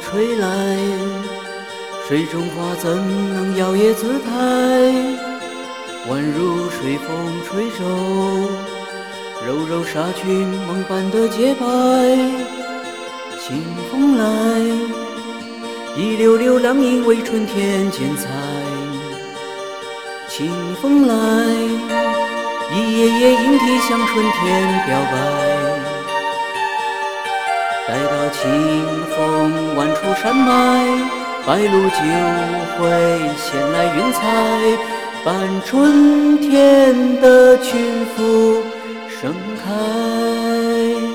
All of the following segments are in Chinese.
吹来，水中花怎能摇曳自态？宛如水风吹皱，柔柔纱裙梦般的洁白。清风来，一溜溜浪影为春天剪彩。清风来，一页页莺啼向春天表白。待到清风挽出山脉，白鹭就会衔来云彩，伴春天的群馥盛开。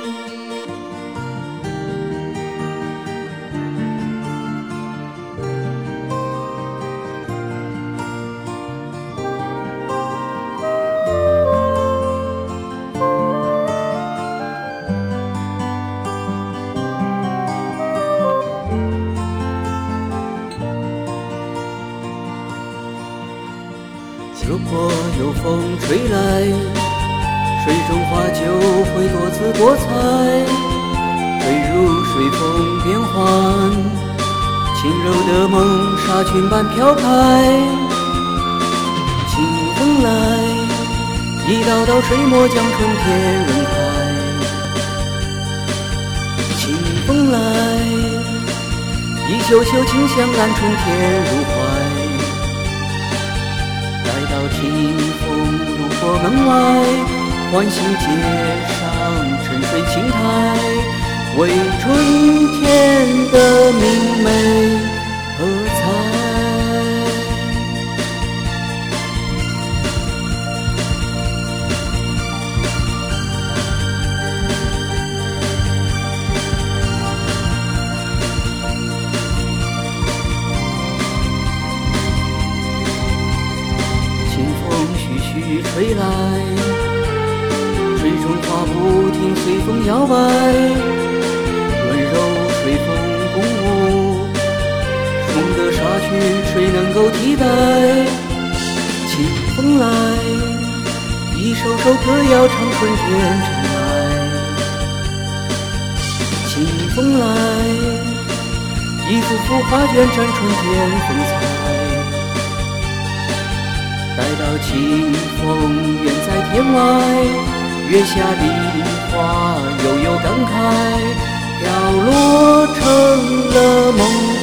如果有风吹来，水中花就会多姿多彩，坠入水风变幻，轻柔的梦纱裙般飘开。清风来，一道道水墨将春天润开。清风来，一袖袖清香揽春天入怀。待到清风路过门外，唤醒街上沉睡青苔，为春天的明媚喝彩。吹来，水中花不停随风摇摆，温柔水风鼓舞，梦的纱裙谁能够替代？清风来，一首首歌谣唱春天尘埃。清风来，一幅幅画卷展春天风采。待到清风远在天外，月下梨花悠悠感慨，飘落成了梦。